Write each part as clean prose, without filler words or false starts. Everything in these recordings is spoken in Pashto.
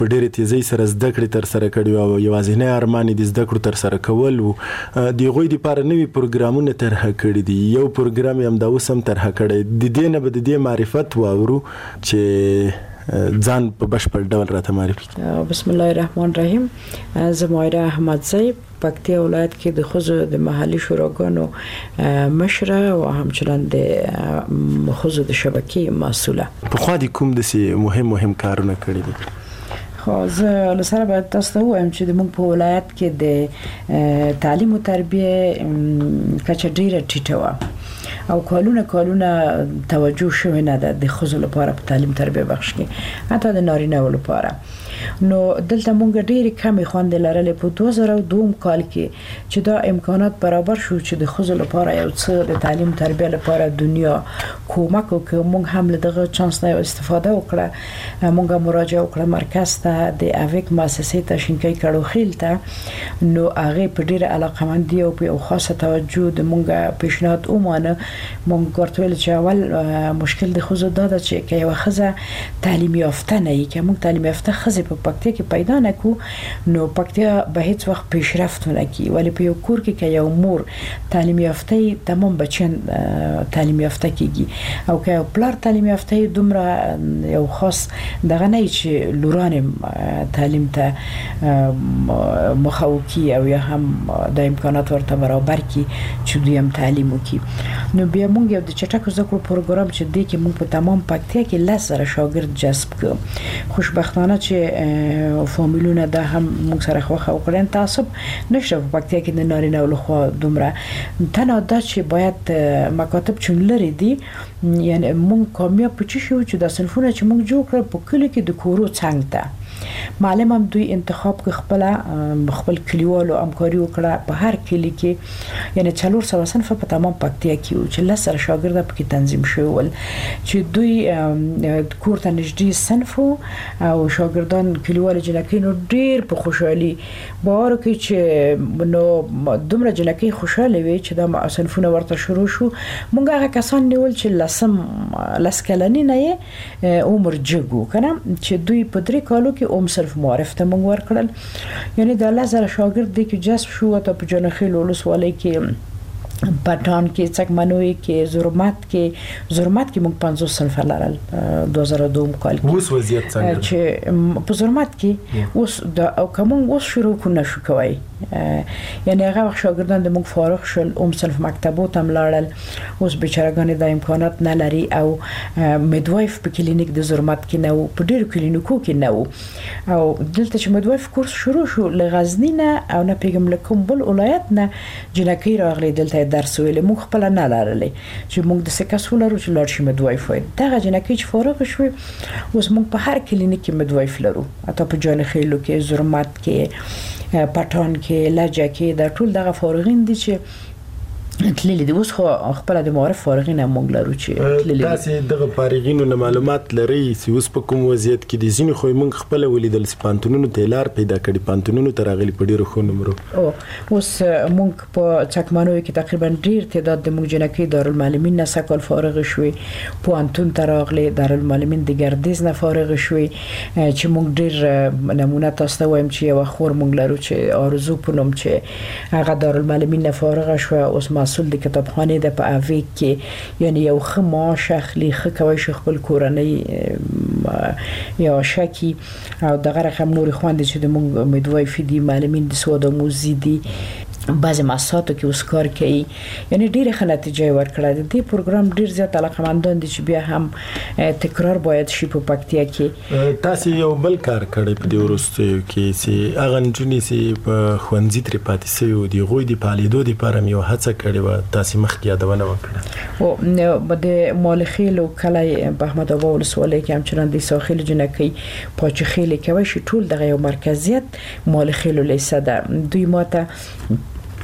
په ډېرې تیزۍ سره زده کړې تر سره کړي او یوازینی ارمان د زده کړو تر سره کول وو. د هغوی لپاره نوي پروګرامونه طرح کړي دي. یو پروګرام یې همدا اوس هم طرح کړی. د دې نه به د دې معرفت واورو چې ځان په بشپړ ډول راته معرفي کړي. بسم الله الرحمن الرحیم. زه مایره احمدزی پکتیا ولایت کې د خزو د محلي شوراګانو مشره او همچنان د خزو د شبکې مسؤله. په خوا د کوم داسې مهم کارونه کړي دي؟ خو زه لسره باید تاسو ته وایم چې د موږ په ولایت کې د تعلیم او تربیه کچه ډیره ټیټه وه او کالونه توجه شوی نه ده د خزو لپاره په تعلیم تربیه بخش کې، حتی د نارینه لپاره. نو دلته مونږ ډېری کمی خوندې لرلې په 2002 کال کې چې دا امکانات برابر شو چې د خزو لپاره یو څه د تعلیم تربیه لپاره دنیا کومک وکړي. مونږ هم له دغه چانس نه استفاده وکړه. مونږ مراجعه وکړه مرکز ته د اویک مؤسسې ته شینکۍ کړوخیل ته. نو هغه په ډېر علاقمندي او په خاصه توجه د مونږ پیشنهاد ومانه. مونږ ورته ویل چې اول مشکل د خزو دا ده چې یو خزه تعلیم یافته نه وي. که مونږ تعلیم یافته خزه په پکتیا کې پیدا نکو نو پکتیا به هیڅ وخت پیشرفت نه کوي. ولی په یو کور کې یو مور تعلیم یافته تمام بچیان تعلیم یافته کیږي او که یو پلار تعلیم یافته دومره یو خاص دغه نه چې لوران تعلیم ته مخاوکی او یا هم د امکانات ورته برابر کی چې دوی هم تعلیم وکړي. نو بیا موږ یو د چټکو زده کړو پروګرام چې دی کې موږ په تمام پکتیا کې 10,000 شاګرد جذب کړو. خوشبختانه چې فامیلونه ده هم موږ سره خوخه وکړن. تعصب نشته په پکتیا کې د نارینه له خوا دومره. تنها دا چې باید مکاتب چون لري دي، یعنی موږ کامیاب پچی شو چې د صنفونه چې موږ جوړ کړ په کلی کې د کورو څنګ ته معلم هم دوی انتخاب کې خپل کلیوالو همکاري وکړه په هر کلی کې. یعنی 400 صنف په تمام پکتیا کې و چې 10,000 شاګرد پکې تنظیم شول چې دوی کور ته نږدې صنف او شاګردان کلیوال جنکې نو ډیر په خوشحالي باور کوي چې نو دومره جنکې خوشاله وي چې دا صنفونه ورته شروع شو. مونږ هغه کسان نیول چې لسکلنی نه عمر جګو کنه چې دوی په 3 کالو کې صرف معرف ته مونږ ورکړل. یعنی د 10,000 شاګرد دي کې جذب شو ته په جنخیل ولسوالۍ کې پټان کې څکمنوي کې زرمت کې موږ 50 صنف لرل 2002 کال کې. اوس وضعیت څنګه چې په زرمت کې اوس د او کوم اوس شروع کو نشو کوي. یعنی هغه وخت شاګردان د موږ فارغ شول صنف مکتبات هم لاړل. اوس بیچارهګان د امکانات نه لري او میډوایف په کلینیک د زرمت کې نه وو، په ډیرو کلینیکو کې نه وو. او دلته چې میډوایف کورس شروع شو لغزنی نه او نه پیغام لکم بل ولایت نه جنکې راغلي دلته درس ویل. موږ خپل نه لرلې چې موږ د سکاسو لرو چې لاړ شي میډوایف وي. دغه جنکې چې فارغ شوي اوس موږ په هر کلینیک کې میډوایف لرو، حتی په جانخیلو کې زرمت کې پټان کې لجه کې د ټول دغه فارغین دي چې تللی دي. اوس خو خپل د معرف فارغین هم موږ لرو چې تللی دي. تاسو دغه فارغینو نه معلومات لري چې اوس په کوم وضعیت کې دي؟ ځینې خو موږ خپل ولیدل پانتونونو ته لار پیدا کړي، پانتونونو ته راغلي په ډیرو خو نمبرو. اوس موږ په چکمنوي کې تقریبا ډیر تعداد د موږ جنکې دارالمعلمین نه سکل فارغ شوي، پانتون ته راغلي دارالمعلمین د ګردیز نه فارغ شوي چې موږ ډیر نمونه تاسو ته وایم چې یو خور موږ لرو چې آرزو پونم چې هغه دارالمعلمین نه فارغ شو. اوس مسول د کتابخانه د په اویک کې یعنی یو خما شخلی خکوي خپل کورنۍ یا شکی او دغه رقم نور خوند چې د موږ میډوایف دي معلمین د سواد آموزي دي بعضی مؤسساتو کې اوس کار کوي. یعنی ډیره ښه نتیجه ورکړه. د پروګرام ډیر زیات علاقمندان دي چې بیا هم تکرار باید شي په پکتیا کې. تاسو یو بل کار کړی په دې وروستیو کې چې هغه نجونې چې په ښوونځي ترې پاتې شوي دي هغوی د پالیدو دپاره یو هڅه کړې وه، تاسو مخکې یادونه وکړه. او د مالخیلو کلی په احمد آباد ولسوالۍ کې همچنان د ساحل جنکۍ پاچخیل کوي شي ټول دغه یو مرکزیت مالخیلو لیسه ده. دوی ماته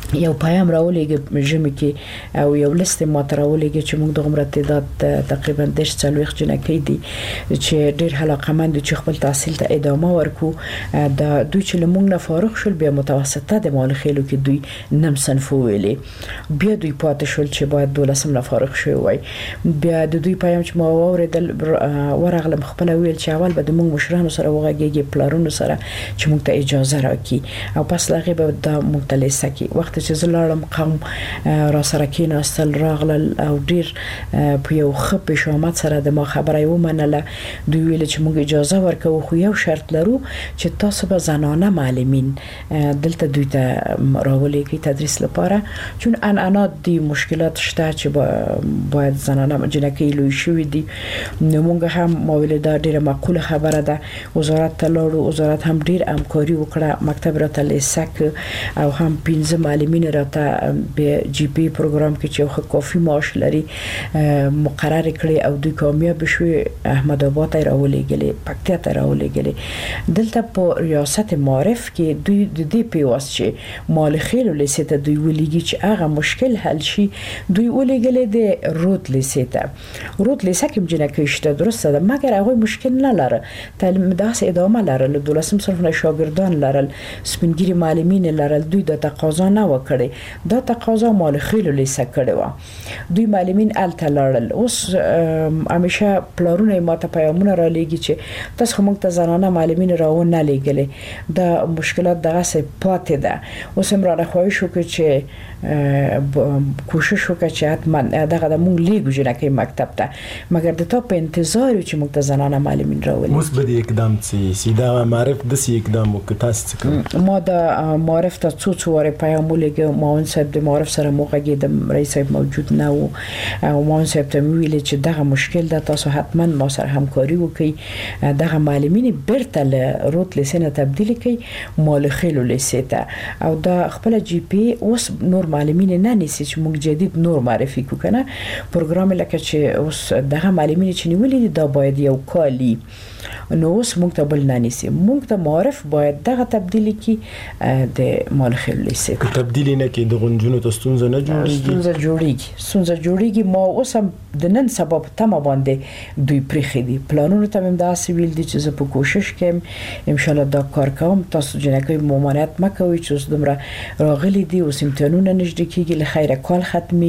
یو پیام راولېږي ژمي کې او یو لست ماته راولېږي چې موږ د عمر تعداد تقریبا 10 جنکۍ دي چې ډېر علاقمند چې خپل تحصیل ته ادامه ورکو د دوی چې موږ نه فارغ شول بیا متوسطه د مالخیلو کې دوی نم صنف ویلې بیا دوی پاتې شول چې باید 12 نه فارغ شوی وای بیا د دوی پیام چې ما اوریدل ورغلم خپل ویل چې اول به د موږ مشرانو سره وغږیږي پلارونو سره چې موږ ته اجازه راکړي او پس لاغه به د مختلفه کې وخت چې زلالم قوم را سره کېناستل راغلل او ډیر په یو خپ شامت سره د ما خبرې ومنله دوی ویل چې موږ اجازه ورکو خو یو شرط لرو چې تاسو به زنانه معلمین دلته دوی ته راولېږي تدریس لپاره چون انا دي مشکلات شته چې باید زنانه جنکۍ لوي شوې دي نو موږ هم مولد ډیره معقوله خبره ده وزارت ته لاړو وزارت هم ډیر همکاري وکړه مکتب راته لیسک او هم 15 معلمین راته به جی پی پروګرام کې چې خو کافي معاش لري مقرر کړي او دوی کامیاب شوي احمد آباد ته راولېږلې پکتیا ته راولېږلې دلته په ریاست معارف کې دوی د دې پیواز چې مالخیل لیسه ته دوی ولېږي چې هغه مشکل حل شي دوی ولېږلې د روت لیسه ته روت لیسه کې جنکۍ شته درسته ده مګر هغه مشکل نه لره تعلیم داسې ادامه لرل 12 صنف نه شاګردان لرل سپینګری معلمین لرل دوی د تقاضا نه وکړي دا تقاضا مالخیل لیسه کړي و دوی معلمین الته لرل اوس همیشه پلارونه ماته پیغامونه را لېږي چې تاسو موږ ته زنانه معلمین راونه لېږلې دا مشکلات دغه څه پاتې ده اوس هم را خواهش وکړي چې کوشش وکړي چې حتما دغه د موږ لیږو جنکۍ مکتب ته مګر د تا په انتظار چې موږ ته زنانه معلمین راولي اوس به د اقدام سیده معرف د سی اقدام وکړ تاسو څه ما د معرف ته څو واره پیغام ولېږه معاون صاحب د معرف سره موږ د رئیس صاحب موجود نه و او معاون صاحب ته ویل چې دغه مشکل ده تاسو حتما ما سره همکاري وکړئ دغه معلمین برته له روت لیسه تبدیل کړئ مالخیل لیسه ته او دا خپل جی پی اوس نور معلمین نه نیسي چې موږ جدید نور معرفي کو کنه پروګرام لکه چې اوس دغه معلمین چې نیولې دا باید یو کالی نو اوس موږ ته بل نه نیسي موږ ته معرف باید دغه تبدیلی کې د مالخیل لیسه که تبدیلی نه کې د غنجونو ته ستونزه نه جوړیږي ما اوس هم د نن سبب تمه باندې دوی پرېخي دي پلانونو ته هم داسې ویل دي چې زه په کوشش کوم ان شاء الله دا کار کوم تاسو جنکۍ ممانعت مکوئ چې اوس دومره راغلي دي اوس امتحانونه نږدې کېږي له خیره کال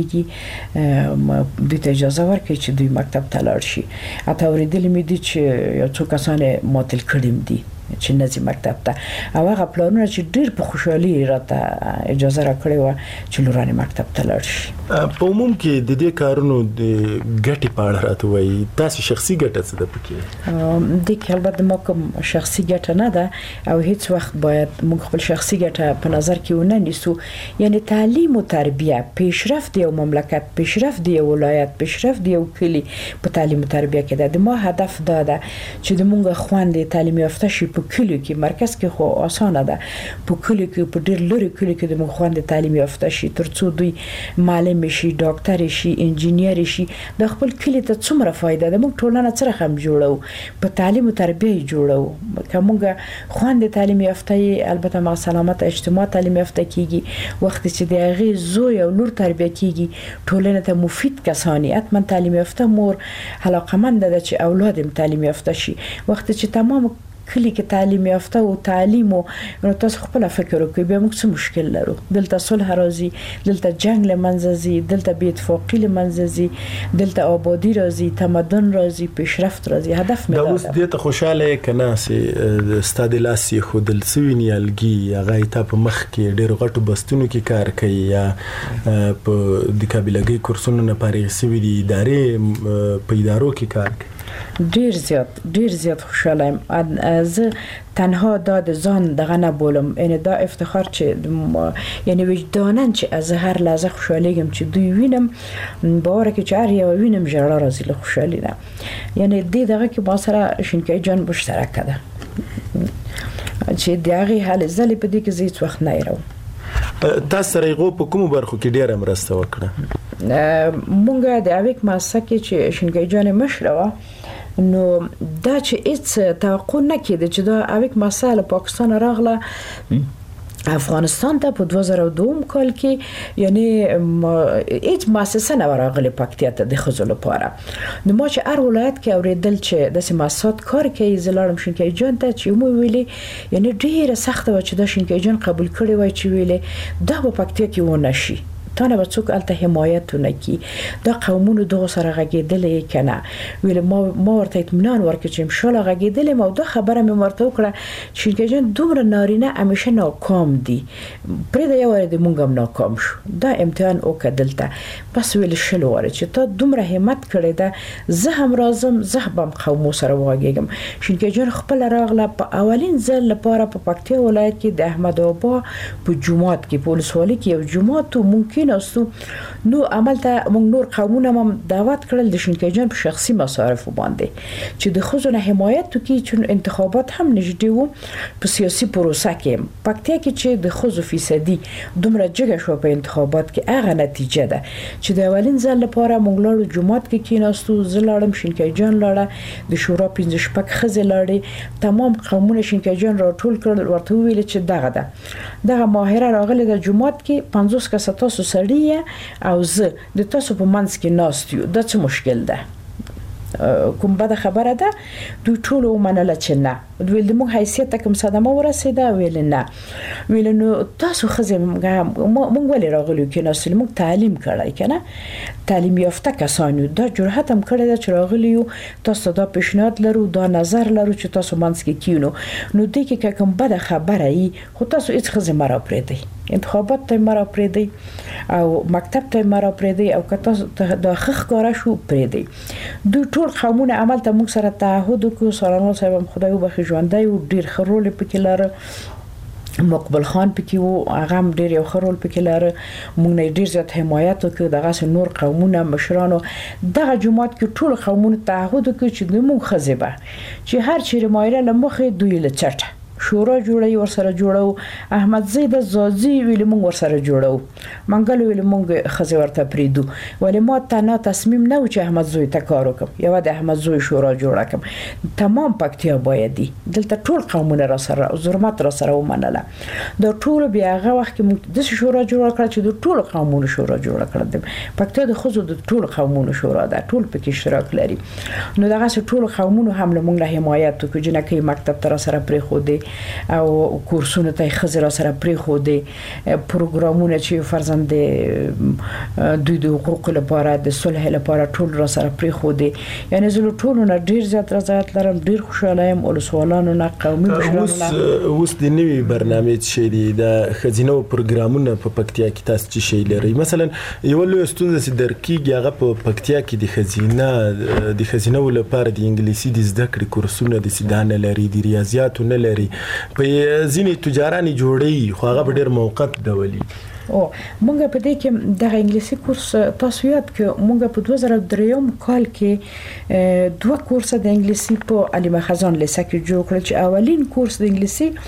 ختمېږي دوی ته اجازه ورکړئ چې دوی مکتب ته لاړ شي حتی اورېدلي مې دي چې یو څو کسان ماتل کړي دي چې نځي مکتب ته او هغه پلانونه چې ډېر په خوشحالي راته اجازه راکړې و چې لورانه مکتب ته لاړ شي په عموم کې د دې کارونو د ګټې په اړه راته وایي تاسو شخصي ګټه څه ده پکې د کې البته ما کوم شخصي ګټه نه ده او هیڅ وخت باید موږ خپل شخصي ګټه په نظر کې ونه نیسو یعنی تعلیم او تربیه پیشرفت یو مملکت پیشرفت یو ولایت پیشرفت یو کلی په تعلیم او تربیه کې ده د ما هدف دا ده چې د موږ خويندې تعلیم یافته شي په کلی کې مرکز کې خو اسانه ده په کلی کې په ډېر لوري کلی کې د موږ خويندې تعلیم یافته شي ترڅو دوی معلم شي ډاکټر شي انجینیر شي د خپل کلی ته څومره فائدہ ده موږ ټولنه سره هم جوړو په تعلیم او تربیه جوړو کومه خويندې تعلیم یافته البته ما سلامت اجتماع تعلیم یافته کیږي وخت چې د هغه زوی او لور تربیه کیږي ټولنه ته مفید کسانی اتمن تعلیم یافته مور علاقمند ده چې اولادم تعلیم یافته شي وخت چې تمام کلی کې تعلیم یافته او تعلیم او تاسو خپل فکر وکړئ بیا موږ څه مشکل لرو دلته صلح راځي دلته جنگ لمنځي دلته بې اتفاقی لمنځي دلته آبادی راځي تمدن راځي پیشرفت راځي هدف مې دا اوس دې ته خوشاله کنه سي استاد لاسي خودل سوینی الګي هغه ته په مخ کې ډېر غټو بستونو کې کار کوي یا په د قابلیت کورسونو نه پاره سوي دي ادارې په ادارو کې کار کوي ډیر زیات خوشاله یم زه تنها د ځان دغه نه بولم ان دا افتخار چې یعنی وجدانن چې از هر لحظه خوشالېږم چې دوی وینم باور کې چې هر یو وینم ژړا راځي له خوشالۍ نه یعنی دغه کې با سره شینکای جان مشترک ده چې دغه حال زلي په دې کې هیڅ وخت نه یرو تاسو سره یو په کوم برخو کې ډیره مرسته وکړه مونږه د اویک ماسه کې چې شینکای جان مشروا نو دا چې هیڅ توقع نه کېده چې دا اویک مسله پاکستان راغله افغانستان ته په 2002 کال کې یعنی هیڅ مؤسسه نه راغله پکتیا ته د خزو لپاره. نو ما چې هر ولایت کې اوریدل چې د سیماسات کار کوي زلارم شینکای جان ته چې مو ویلي یعنی ډیره سخت و چې د شینکای جان قبول کړي وای چې ویلي دا په پکتیا کې و نشي تانه به څوک الته حمایت نکي دا قومونو دغه سره غږیدل کنه ویل ما ورته اطمینان ورکړ چې ان شاء الله غږیدل ما دا خبره مې ورته وکړه چې جان دومره نارینه همیشه ناکام دي پرې دا یو د مونږ هم ناکام شو دا امتحان وکړلته بس ویل شلو ور چې ته دومره همت کړې ده زه هم راځم زه به قوم سره واګم چې جان خپل راغله په اولین ځل لپاره په پکتیا ولایت کې د احمد بابا په جمعات کې په ولسوالۍ کې یو جمعات ممکن نو عملته موږ نور قومونه هم دعوت کړل د شینکای جان په شخصي مصارف باندې چې د خزو نه حمایت وکړي چې انتخابات هم نږدې وو په سیاسي پروسه کې پکتیا کې چې د خزو فیصدي دومره جګه شو په انتخابات کې هغه نتیجه ده چې د اولین ځل لپاره موږ لاړو جمعات کې کیناستو زلاړم شینکای جان لاړه د شورا 15 شپږ خزې لاړې تمام قومونه شینکای جان راټول کړل ورته ویل چې دغه ماهره راغله د جمعات کې 50 کس تاسو او زه د تاسو په منځ کې ناست یو دا څه مشکل ده کوم بده خبره ده دوی ټول ومنله چې نه ویل د موږ حیثیت کوم صدمه ورسېده ویل نه ویل نو تاسو خزه موږ ولې راغلو کې ناست موږ تعلیم کړای کنه تعلیم یافته کسانو دا جرأت هم کړی دا چې راغلیو تاسو دا پیشنهاد لرو دا نظر لرو چې تاسو منځ کې کینو نو دې کې کوم بده خبره ای خو تاسو هیڅ خزه مرا پرېدی انتخابات ته مرا پرېدی او مکتب ته مرا پرېدی او کته د خخ کارا شو پرېدی دوی ټول قومونه عمل ته موږ سره تعهد وکړو سلام صاحب خدای وبخښي ژوندۍ او ډیر خرول پکې لاره مقبل خان پکې وو هغه ډیر یو خرول پکې لاره موږ نه ډیر زیات حمایت وکړو دغه نور قومونه مشرانو دغه جماعت کې ټول قومونه تعهد وکړو چې موږ خزبه چې هر چیرې مایره لمخه دوی لچټه شورا جوړي ور سره جوړو احمد زید زازي ویل مونږ ور سره جوړو منګل ویل مونږ خزه ورته پریدو ولی ما ته تصمیم نه و چې احمد زوی ته کار وکم یو د احمد زوی شورا جوړه کم تمام پکتیا بایدی دلته ټول قومونه را سره ظلمات را سره ومنله د ټول بیا هغه وخت کې د شورا جوړه کړ چې د ټول قومونو شورا جوړه کړ پکتیا د خزو د ټول قومونو شورا ده ټول پکې اشتراک لري نو دغه ټول قومونو هم له مونږ له حمایت وکړو جنکه مکتب تر سره پرې خو دی او کورسونه ته خزر سره پرې خو دي پروګرامونه چې فرزند د حقوق لپاره د صلح لپاره ټول را سره پرې خو دي یعنی زه ټول نه ډیر زیات رضایت لرم ډیر خوشاله یم ولسوالانو نه قومي مشرانو اوس د نوي برنامه چې دی د خزینه او پروګرامونه په پکتیا کې تاسو چې شی لري مثلا یو لوی ستونزه چې درکېږي هغه په پکتیا کې د خزینه لپاره د انګلیسي د زده کړې کورسونه د سیدانه لري د ریاضیات نه لري په ځینې تجاراني جوړي خو هغه ډېر موقت ډولي او مونږ په دې کې د انګلیسي کورس تاسو یاد کې مونږ په 2003 کال کې 2 کورس د انګلیسي په علي مخزان لیسه کې جوړ کړل چې اولین کورس د انګلیسي